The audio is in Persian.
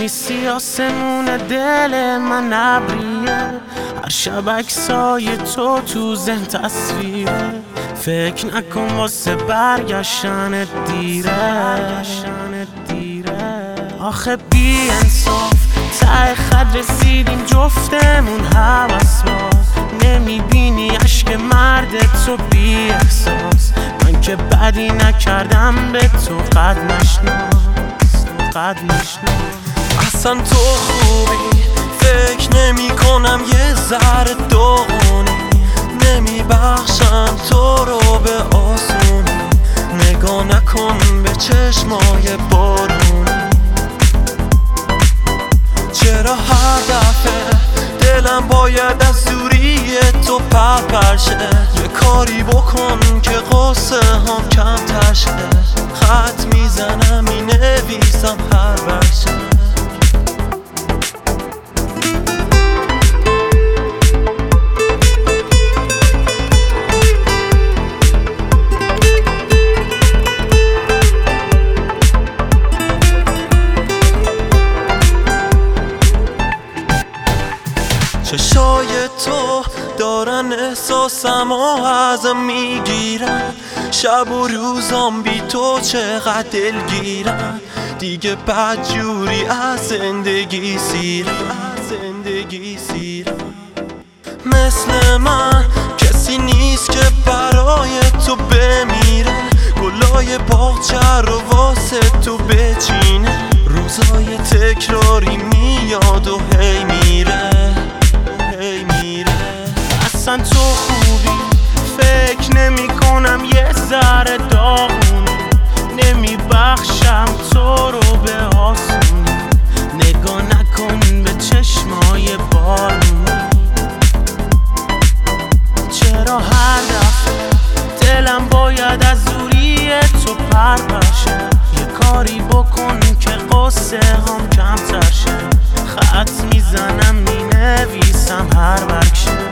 نیستی آسمون دل من ابریه، هر شب عکسای تو ذهن تصویره. فکر نکن واسه برگشتن دیره. آخه بی انصاف ته خط رسیدیم جفتمون هوس باز. نمیبینی عشق مرد تو بی احساس، من که بدی نکردم به تو قد نشناس. اصلا تو خوبی فکر نمی کنم یه ذره داغونی، نمی بخشم تو رو به آسونی. نگاه نکن به چشمای بارونی، چرا هر دفعه دلم باید از دوری تو پرپر شه؟ یه کاری بکن که قصه هم کمتر شه. خط میزنم مینویسم هر ورشه. چشای تو دارن احساسم ازم میگیرن، شب و روزام بی تو چقدر دلگیرن. دیگه بدجوری از زندگی سیرم. مثل من کسی نیست که برای تو بمیره، گلای باغچه رو واسه تو بچینه. روزای تکراری میاد و هی میره. اصلا تو خوبی فکر نمی کنم یه ذره داغونی، نمی بخشم تو رو به آسونی. نگاه نکن به چشمای بارونی، چرا هر دفعه دلم باید از دوری تو پرپشه؟ یه کاری بکن که قصه هم کمتر شه. خط میزنم مینویسم هر ورکشه.